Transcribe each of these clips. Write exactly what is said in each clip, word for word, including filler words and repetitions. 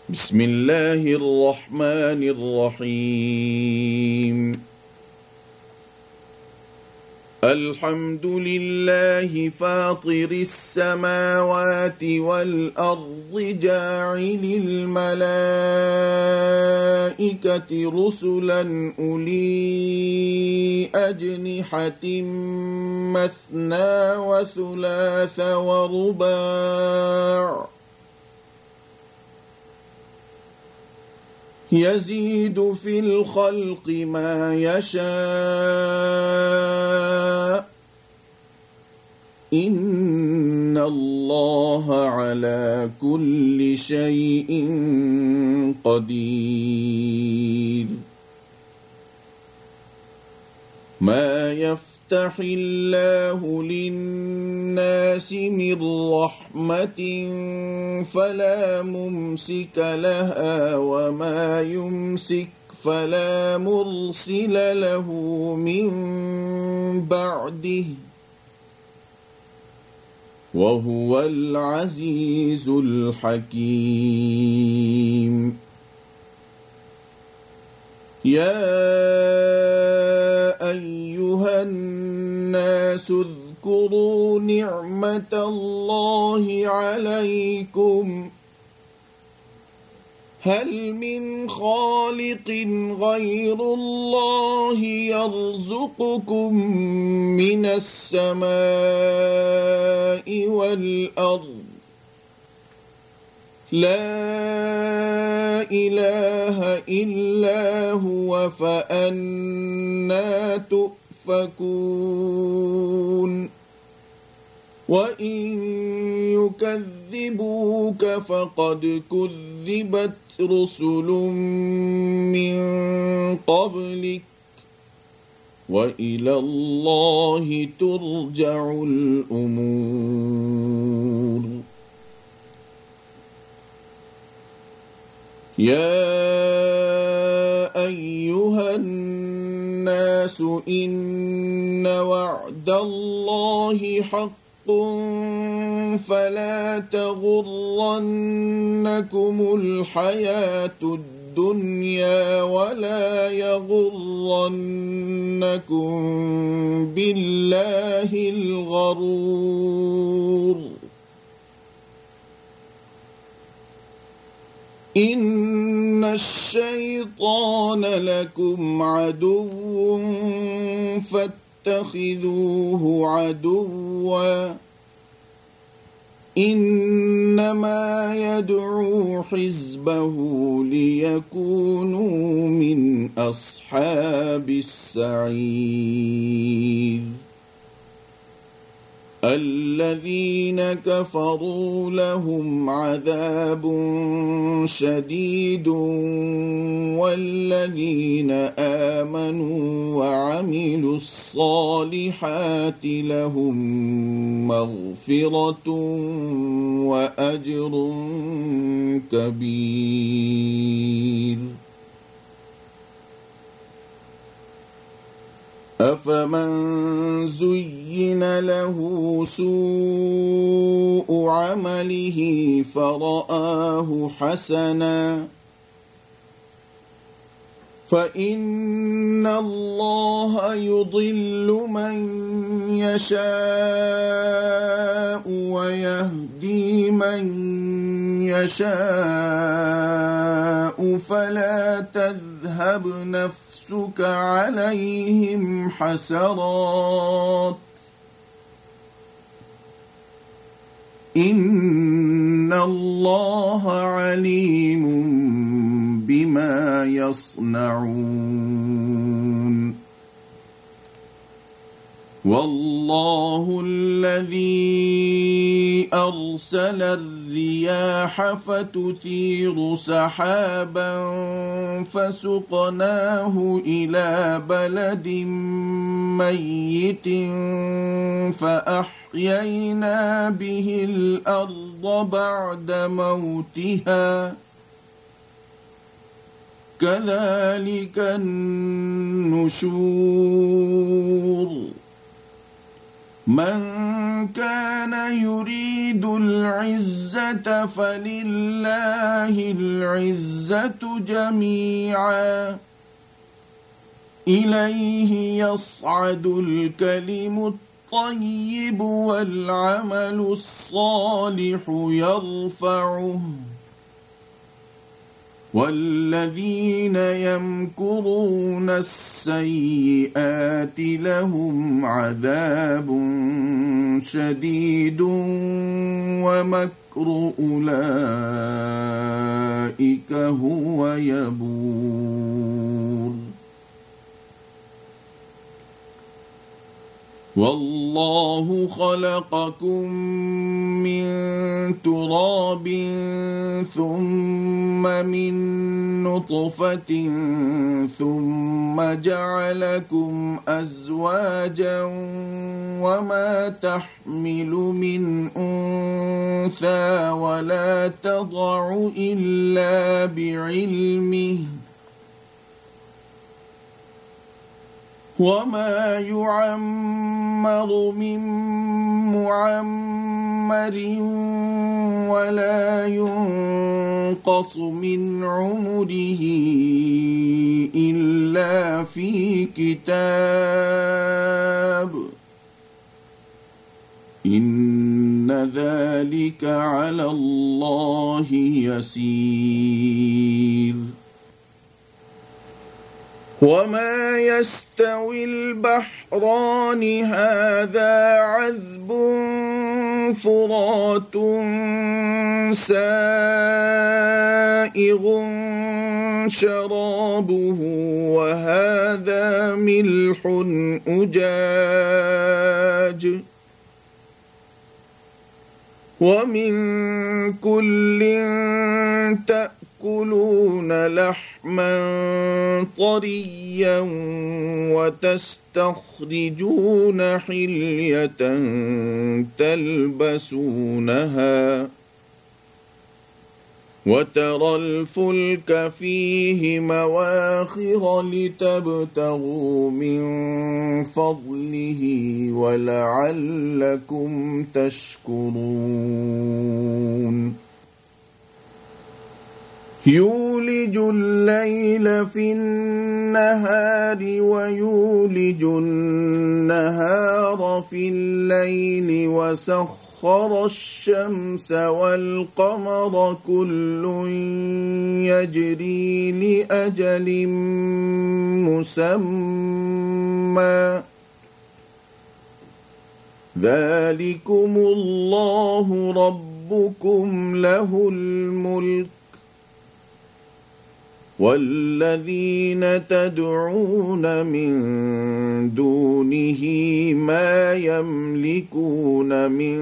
بسم الله الرحمن الرحيم الحمد لله فاطر السماوات والأرض جاعل الملائكة رسلا أولي أجنحة مثنى وثلاث ورباع يزيد في الخلق ما يشاء إن الله على كل شيء قدير ما يفتح الله للناس من رحمة فلا ممسك لها وما يمسك فلا مرسل له من بعده وهو العزيز الحكيم يا أيها الناس اذكروا نعمة الله عليكم هل من خالق غير الله يرزقكم من السماء والأرض لا إله إلا هو فأنى تؤفكون وإن يكذبوك فقد كذبت رسل من قبلك وإلى الله ترجع الأمور يا أيها الناس إن وعد الله حق فلا تغرنكم الحياة الدنيا ولا يغرنكم بالله الغرور إن الشيطان لكم عدو فاتخذوه عدوا إنما يدعو حزبه ليكونوا من أصحاب السعير الذين كفروا لهم عذاب شديد والذين آمنوا وعملوا الصالحات لهم مغفرة وأجر كبير أفمن زين له سوء عمله فرآه حسنا فإن الله يضل من يشاء ويهدي من يشاء فلا تذهب نفسك عليهم حسرات إن الله عليم بما يصنعون والله الذي أرسل الرياح فتثير سحابا فسقناه إلى بلد ميت فأحيينا به الأرض بعد موتها كذلك النشور من كان يريد العزة فلله العزة جميعا إليه يصعد الكلم الطيب والعمل الصالح يرفعه والذين يمكرون السيئات لهم عذاب شديد ومكر أولئك هو يبور والله خلقكم من تراب ثم من نطفة ثم جعلكم أزواجا وما تحمل من أنثى ولا تضع إلا بعلمه وما يعمر من معمر ولا ينقص من عمره إلا في كتاب إن ذلك على الله يسير وما يستوي البحران هذا عذب فرات سائغ شرابه وهذا ملح أجاج ومن كل تأكلون لحما طريا وتستخرجون حلية تلبسونها وترى الفلك فيه مواخر لتبتغوا من فضله ولعلكم تشكرون يولج الليل في النهار ويولج النهار في الليل وسخر الشمس والقمر كل يجري لأجل مسمى ذلكم الله ربكم له الملك والذين تدعون من دونه ما يملكون من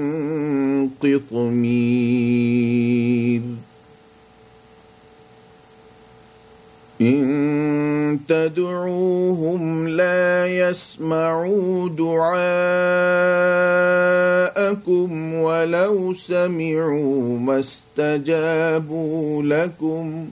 قطمير إن تدعوهم لا يسمعوا دعاءكم ولو سمعوا ما استجابوا لكم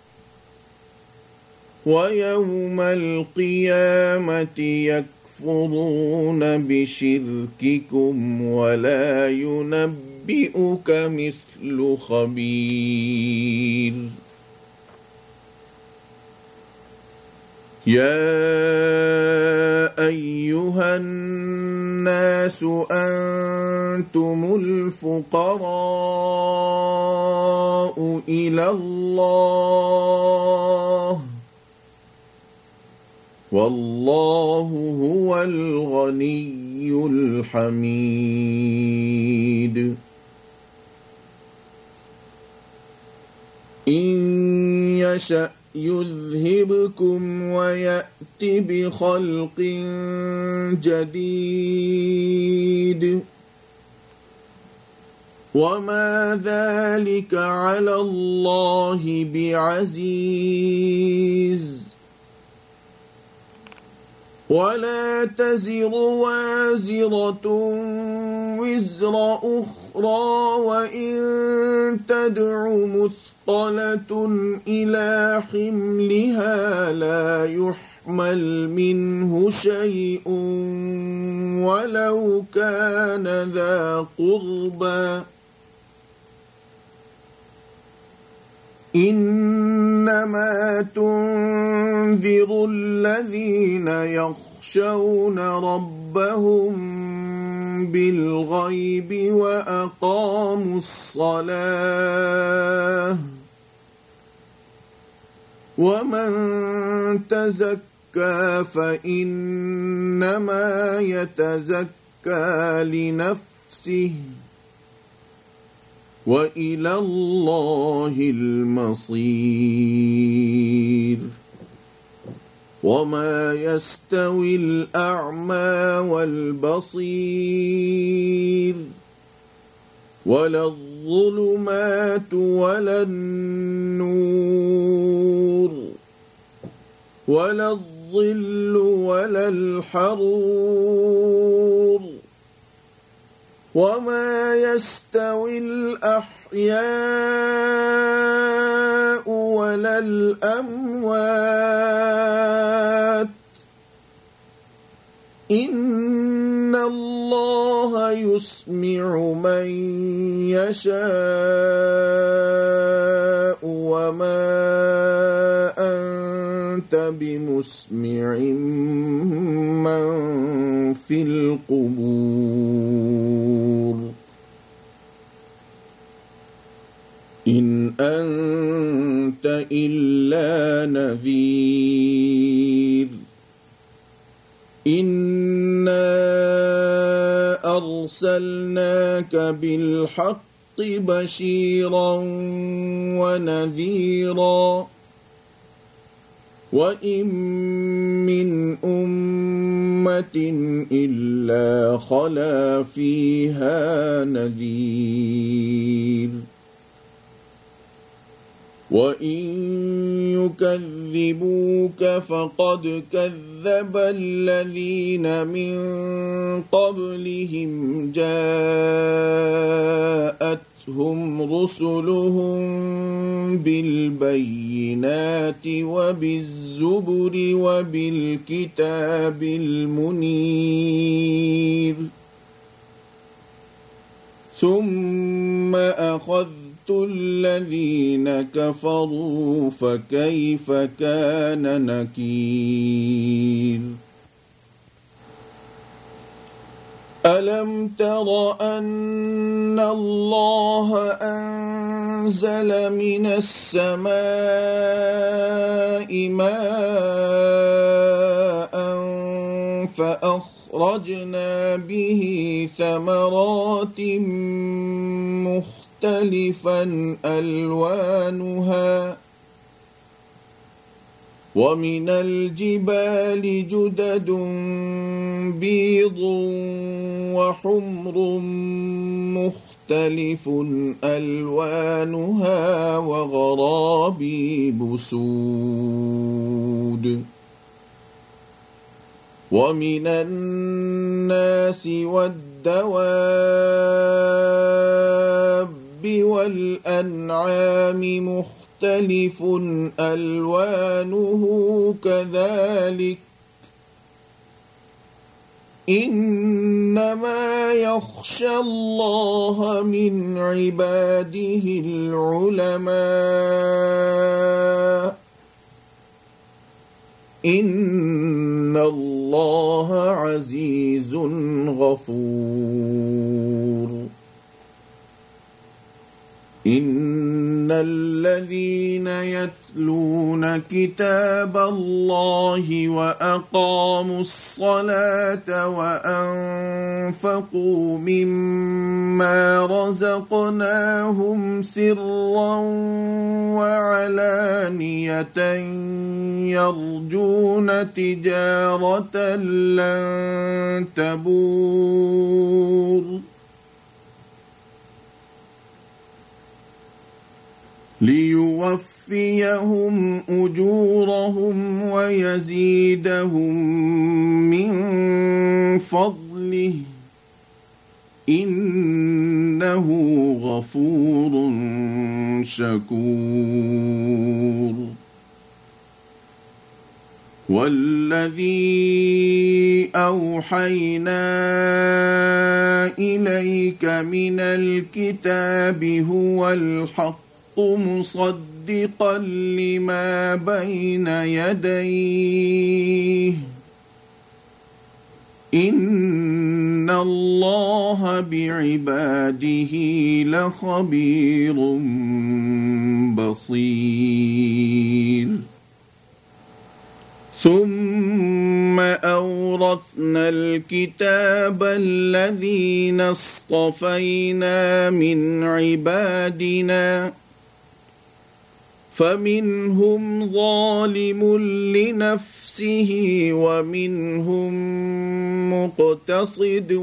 ويوم القيامة يكفرون بشرككم ولا ينبئك مثل خبير يا أيها الناس أنتم الفقراء إلى الله والله هو الغني الحميد إن يشأ يذهبكم ويأت بخلق جديد وما ذلك على الله بعزيز ولا تزر وازرة وزر أخرى وإن تدع مثقلة إلى حملها لا يحمل يحمل منه شيء ولو كان ذا قربى إنما تنذر الذين يخشون ربهم بالغيب وأقاموا الصلاة ومن تزكى فإنما يتزكى لنفسه وإلى الله المصير وما يستوي الأعمى والبصير ولا الظلمات ولا النور ولا الظل ولا الحرور وما يستوي الأحياء ولا الأموات إن الله يسمع من يشاء وما أنت بمسمع من في القبور إن أنت إلا نذير إنا أرسلناك بالحق بشيرا ونذيرا وإن من أمة إلا خلا فيها نذير وإن يكذبوك فقد كذب الذين من قبلهم جاءتهم رسلهم بالبينات وبالزبر وبالكتاب المنير ثم أخذ الذين كفروا فكيف كان نكير ألم تر أن الله أنزل من السماء ماء فأخرجنا به ثمرات مختلفة مختلفا ألوانها ومن الجبال جدد بيض وحمر مختلف ألوانها وغرابيب سود ومن الناس والدواب والأنعام مختلف ألوانه كذلك إنما يخشى الله من عباده العلماء إن الله عزيز غفور إن الذين يتلون كتاب الله وأقاموا الصلاة وأنفقوا مما رزقناهم سرا وعلانية يرجون تجارة لن تبور ليوفيهم أجورهم ويزيدهم من فضله إنه غفور شكور والذي أوحينا إليك من الكتاب هو الحق مصدقا لما بين يديه إن الله بعباده لخبير بصير ثم أورثنا الكتاب الذين اصطفينا من عبادنا فمنهم ظالم لنفسه ومنهم مقتصد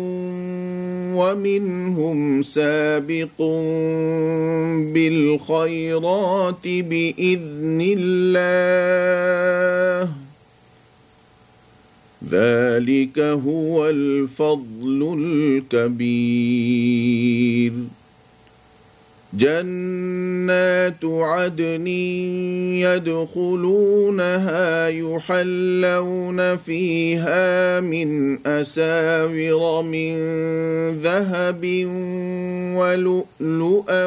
ومنهم سابق بالخيرات بإذن الله ذلك هو الفضل الكبير جنات عدن يدخلونها يحلون فيها من أساور من ذهب ولؤلؤا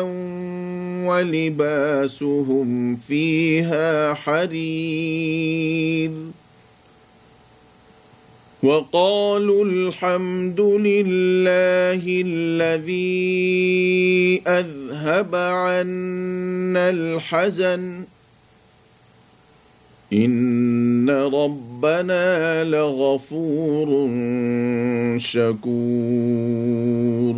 ولباسهم فيها حرير وقالوا الحمد لله الذي أذهب عنا الحزن إن ربنا لغفور شكور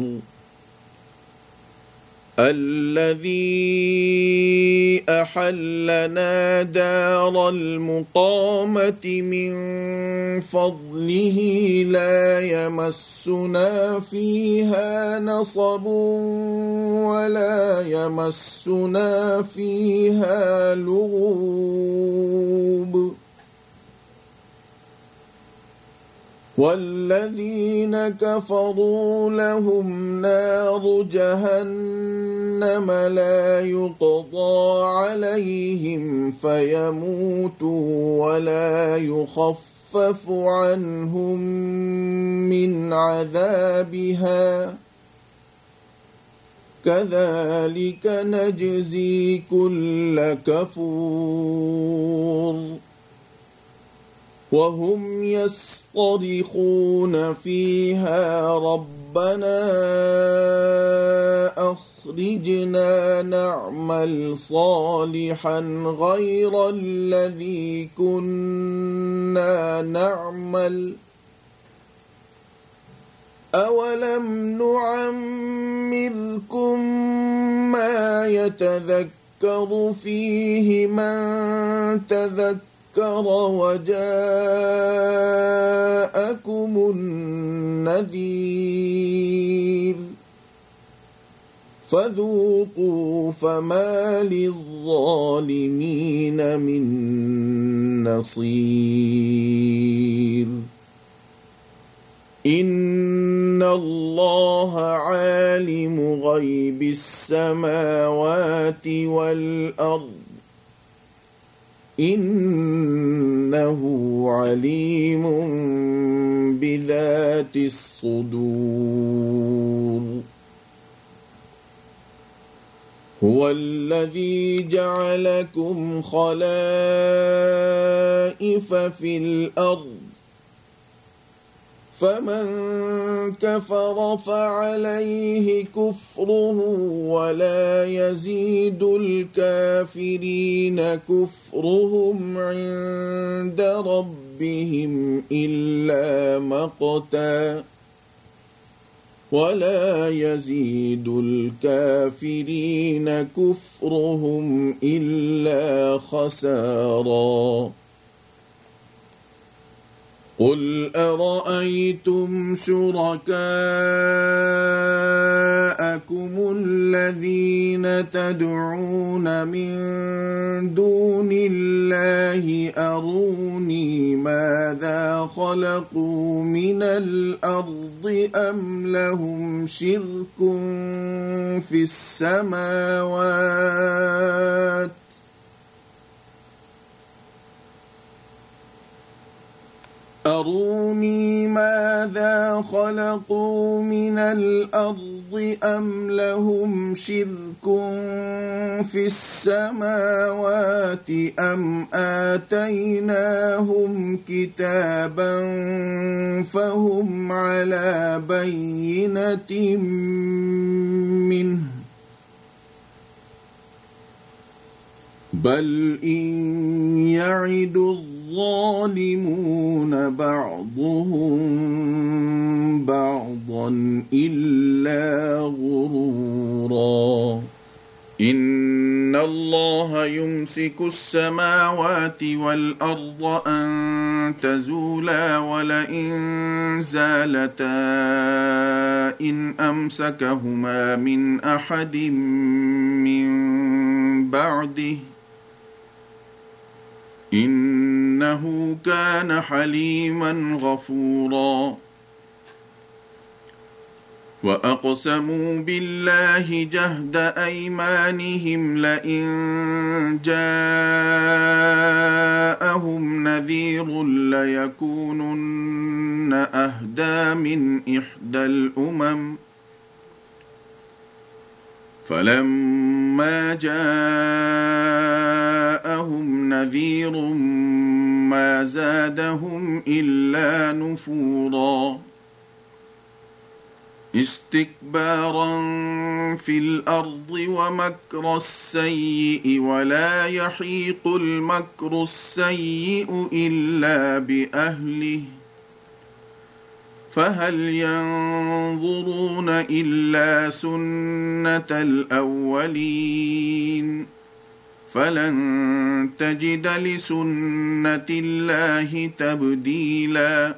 الذي أحلنا دار المقامة من فضله لا يمسنا فيها نصب ولا يمسنا فيها لغوب والذين كفروا لهم نار جهنم لا يقضى عليهم فيموتوا ولا يخفف عنهم من عذابها كذلك نجزي كل كفور وهم يصطرخون فيها ربنا أخرجنا نعمل صالحا غير الذي كنا نعمل أولم نعمركم ما يتذكر فيه من تذكر وجاءكم النذير فذوقوا فما للظالمين من نصير إن الله عالم غيب السماوات والأرض إنه عليم بذات الصدور هو الذي جعلكم خلائف في الأرض فمن كفر فعليه كفره ولا يزيد الكافرين كفرهم عند ربهم إلا مقتا ولا يزيد الكافرين كفرهم إلا خسارا قل أرأيتم شركاءكم الذين تدعون من دون الله أروني ماذا خلقوا من الأرض أم لهم شرك في السماوات أروني ماذا خلقوا من الأرض أم لهم شرك في السماوات أم آتيناهم كتابا فهم على بينة منه بل إن يعد الظالمون بعضهم بعضا إلا غرورا إن الله يمسك السماوات والأرض أن تزولا ولئن زالتا إن أمسكهما من أحد من بعده إنه كان حليما غفورا وأقسموا بالله جهد أيمانهم لئن جاءهم نذير ليكونن أهدى من إحدى الأمم فلما جاءهم نذير ما زادهم إلا نفورا استكبارا في الأرض ومكر السيء ولا يحيق المكر السيء إلا بأهله فهل ينظرون إلا سنة الأولين فلن تجد لسنة الله تبديلا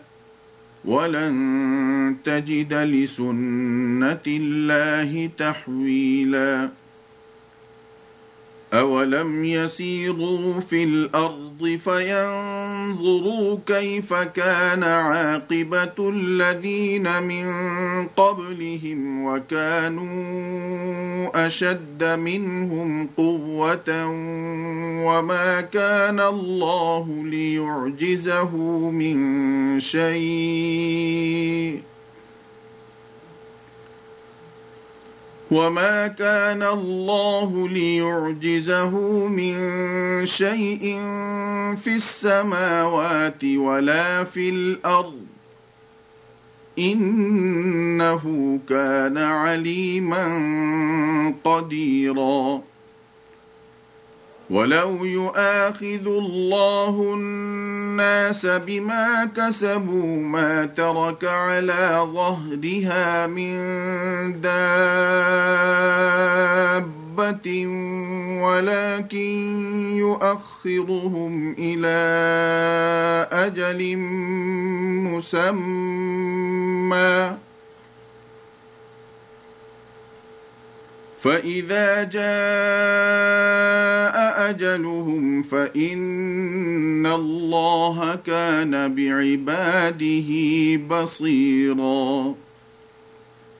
ولن تجد لسنة الله تحويلا أولم يسيروا في الأرض فينظروا كيف كان عاقبة الذين من قبلهم وكانوا أشد منهم قوة وما كان الله ليعجزه من شيء وما كان الله ليعجزه من شيء في السماوات ولا في الأرض إنه كان عليما قديرا ولو يؤاخذ الله الناس بما كسبوا ما ترك على ظهرها من دابة ولكن يؤخرهم إلى أجل مسمى فإذا جاء أجلهم فإن الله كان بعباده بصيراً